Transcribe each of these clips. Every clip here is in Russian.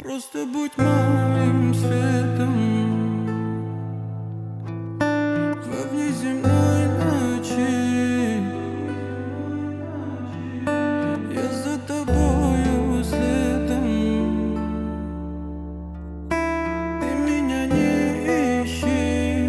Просто будь моим светом во внеземной ночи. Я за тобою следом. Ты меня не ищи.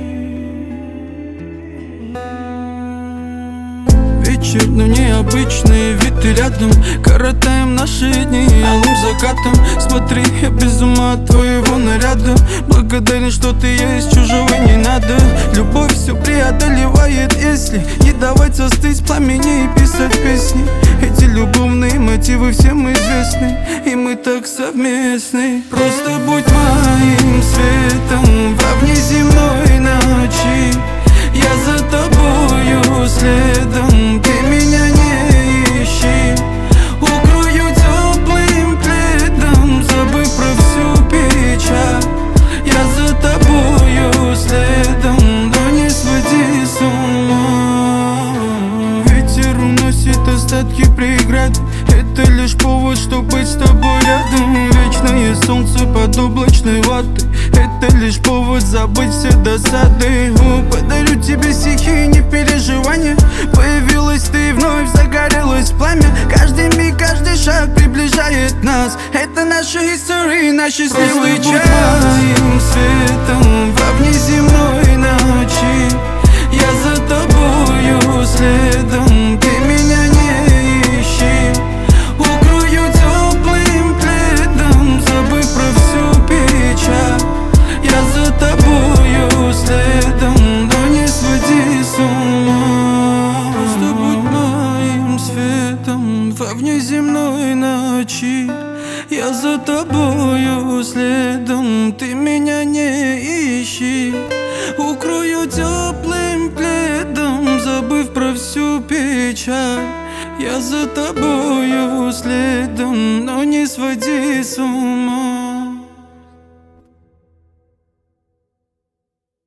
Вечер, но необычный вид, ты рядом. Коротаем наши дни алым закатом. Смотри, я без ума от твоего наряда. Благодарен, что ты есть, чужого не надо. Любовь все преодолевает, если не давать застыть пламени и писать песни. Эти любовные мотивы всем известны, и мы так совместны. Просто будь моим светом во внеземной ночи. Я за тобою следом, ты меня не ищи. Укрою теплым пледом, забыв про всю печаль. Я за тобою следом, но не своди с ума. Ветер уносит остатки преград. Это лишь повод, чтобы быть с тобой рядом. Вечное солнце под облачной ватой. Это лишь повод забыть все досады. Подарю тебе стихи, не переживания. Появилась ты, вновь загорелось пламя. Каждый миг, каждый шаг приближает нас. Это наша история, наш счастливый час. Просто будь моим светом во внеземной ночи. Я за тобою следом, ты меня не ищи. Укрою теплым пледом, забыв про всю печаль. Я за тобою следом, но не своди с ума. Просто будь моим светом во внеземной ночи. Я за тобою следом, ты меня не ищи. Укрою теплым пледом, забыв про всю печаль. Я за тобою следом, но не своди с ума.